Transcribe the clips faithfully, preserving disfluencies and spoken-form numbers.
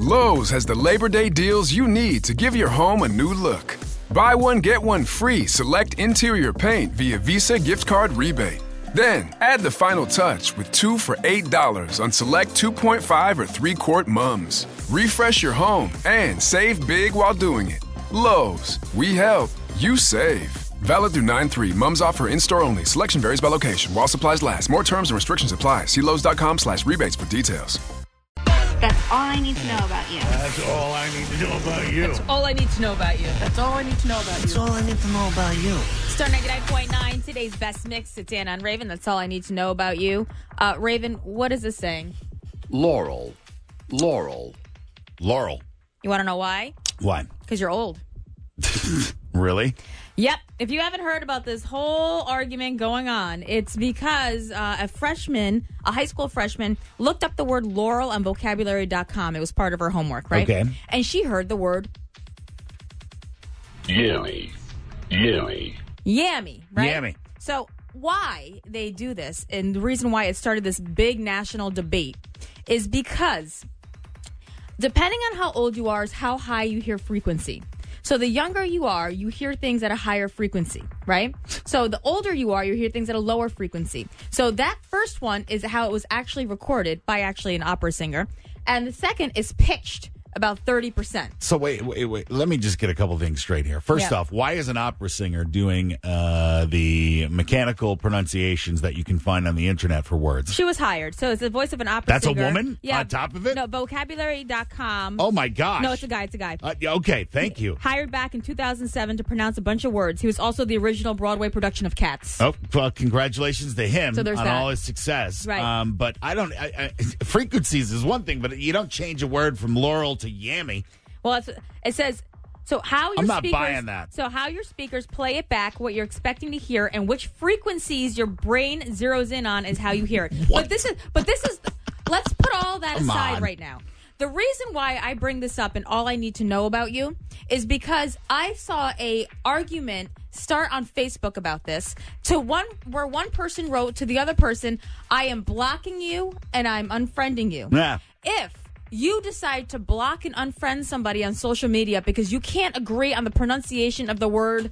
Lowe's has the Labor Day deals you need to give your home a new look. Buy one, get one free select interior paint via Visa gift card rebate. Then, add the final touch with two for eight dollars on select two point five or three quart mums. Refresh your home and save big while doing it. Lowe's, we help, you save. Valid through nine three. Mums offer in-store only. Selection varies by location. While supplies last. More terms and restrictions apply. See Lowe's.com slash rebates for details. That's all I need to know about you. That's all I need to know about you. That's all I need to know about you. That's all I need to know about That's you. all I need to know about you. Star ninety-nine point nine, today's best mix. It's Anna and Raven. That's all I need to know about you. Uh, Raven, what is this saying? Laurel. Laurel. Laurel. You want to know why? Why? Because you're old. Really? Yep. If you haven't heard about this whole argument going on, it's because uh, a freshman, a high school freshman, looked up the word Laurel on vocabulary dot com. It was part of her homework, right? Okay. And she heard the word Yummy. Yummy. yammy, right? Yammy. So why they do this, and the reason why it started this big national debate, is because depending on how old you are is how high you hear frequency. So the younger you are, you hear things at a higher frequency, right? So the older you are, you hear things at a lower frequency. So that first one is how it was actually recorded by actually an opera singer. And the second is pitched about thirty percent. So wait, wait, wait. Let me just get a couple things straight here. First Yeah. off, why is an opera singer doing uh, the mechanical pronunciations that you can find on the internet for words? She was hired. So it's the voice of an opera That's a singer. woman Yeah. on top of it? No, vocabulary dot com. Oh, my gosh. No, it's a guy. It's a guy. Uh, yeah, okay, thank you. Hired back in two thousand seven to pronounce a bunch of words. He was also the original Broadway production of Cats. Oh, well, congratulations to him So there's on that. all his success. Right. Um, but I don't, I, I, frequencies is one thing, but you don't change a word from Laurel to Yammy. Well, it's, it says, so how your I'm not speakers, buying that. So how your speakers play it back, what you're expecting to hear, and which frequencies your brain zeroes in on is how you hear it. What? But this is, but this is, let's put all that Come aside on. right now. The reason why I bring this up and all I need to know about you is because I saw a argument start on Facebook about this to one where one person wrote to the other person, I am blocking you and I'm unfriending you. Yeah. If you decide to block and unfriend somebody on social media because you can't agree on the pronunciation of the word,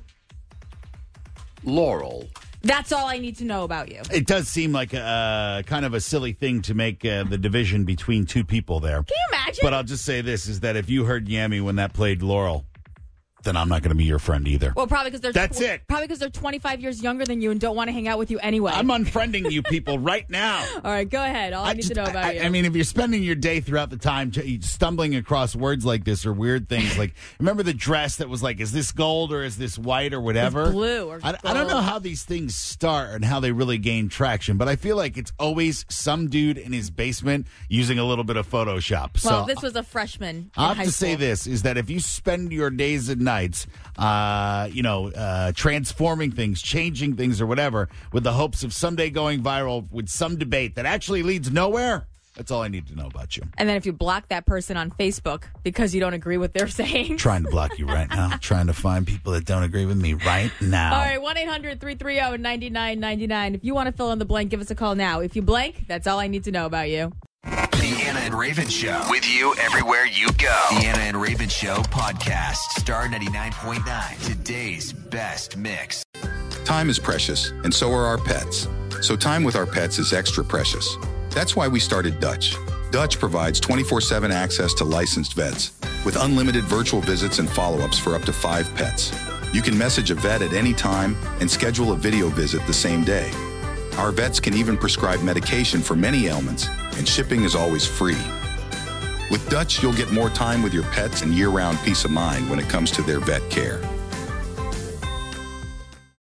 Laurel. that's all I need to know about you. It does seem like a, kind of a silly thing to make uh, the division between two people there. Can you imagine? But I'll just say this, is that if you heard Yammy when that played Laurel, then I'm not going to be your friend either. Well, probably because they're That's it. Probably because they're twenty-five years younger than you and don't want to hang out with you anyway. I'm unfriending you people right now. All right, go ahead. All I, need just- to know about I, you. I mean, if you're spending your day throughout the time t- stumbling across words like this or weird things, like remember the dress that was like, is this gold or is this white or whatever? It's blue or I, I don't know gold. how these things start and how they really gain traction, but I feel like it's always some dude in his basement using a little bit of Photoshop. well, so this was a freshman in I have high to school. say this, is that if you spend your days and nights, uh, you know, uh, transforming things, changing things or whatever, with the hopes of someday going viral with some debate that actually leads nowhere, that's all I need to know about you. And then if you block that person on Facebook because you don't agree with what they're saying. Trying to block you right now. Trying to find people that don't agree with me right now. All right, one eight hundred three three zero nine nine nine nine. If you want to fill in the blank, give us a call now. If you blank, that's all I need to know about you. The Anna and Raven Show. With you everywhere you go. The Anna and Raven Show podcast. Star ninety-nine point nine. Today's best mix. Time is precious, and so are our pets. So time with our pets is extra precious. That's why we started Dutch. Dutch provides twenty-four seven access to licensed vets with unlimited virtual visits and follow-ups for up to five pets. You can message a vet at any time and schedule a video visit the same day. Our vets can even prescribe medication for many ailments, and shipping is always free. With Dutch, you'll get more time with your pets and year-round peace of mind when it comes to their vet care.